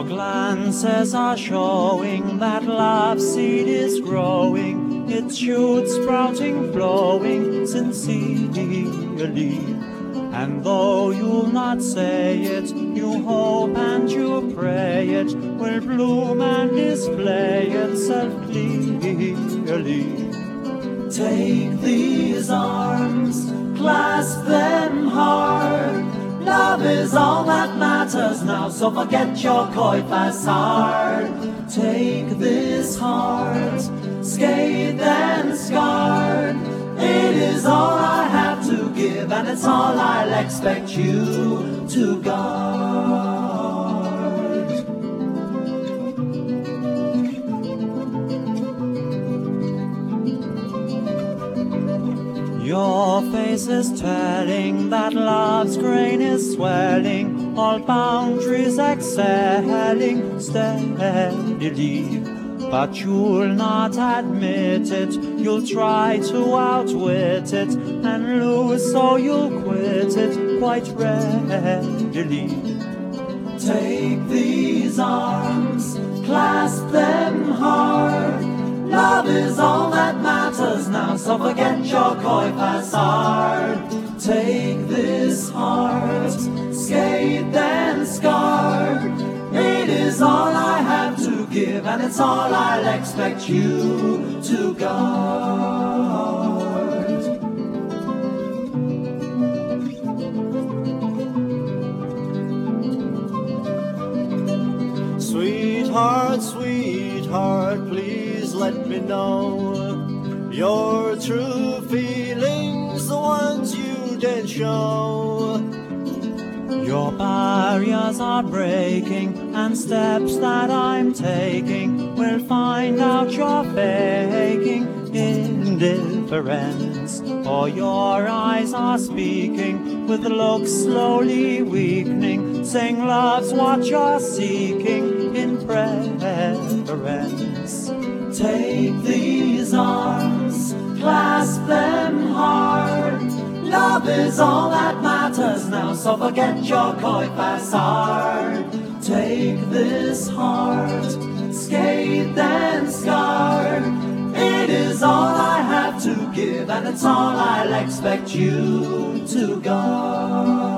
glances are showing that love seed is growing, its shoots sprouting, flowing sincerely. And though you'll not say it, you hope and you pray it will bloom and display itself clearly. Take these arms, clasp them hard. Love is all that matters now, so forget your coy facade. Take this heart, scathed and scarred. It is all I have to give, and it's all I'll expect you to guard. Your face is telling that love's grain is swelling, all boundaries excelling steadily. But you'll not admit it, you'll try to outwit it, and lose so you'll quit it quite readily. Take these arms, clasp them hard. Love is all that matters now, so forget your coy facade. Take this heart, scathed and scarred. It is all I have to give, and it's all I'll expect you to guard. Sweetheart, sweetheart, please let me know your true feelings, the ones you did show. Your barriers are breaking, and steps that I'm taking will find out you're faking indifference. For your eyes are speaking with looks slowly weakening, saying love's what you're seeking in preference. Take these arms, clasp them hard. Love is all that matters now, so forget your coy facade. Take this heart, scathed and scarred. It is all I have to give, and it's all I'll expect you to guard.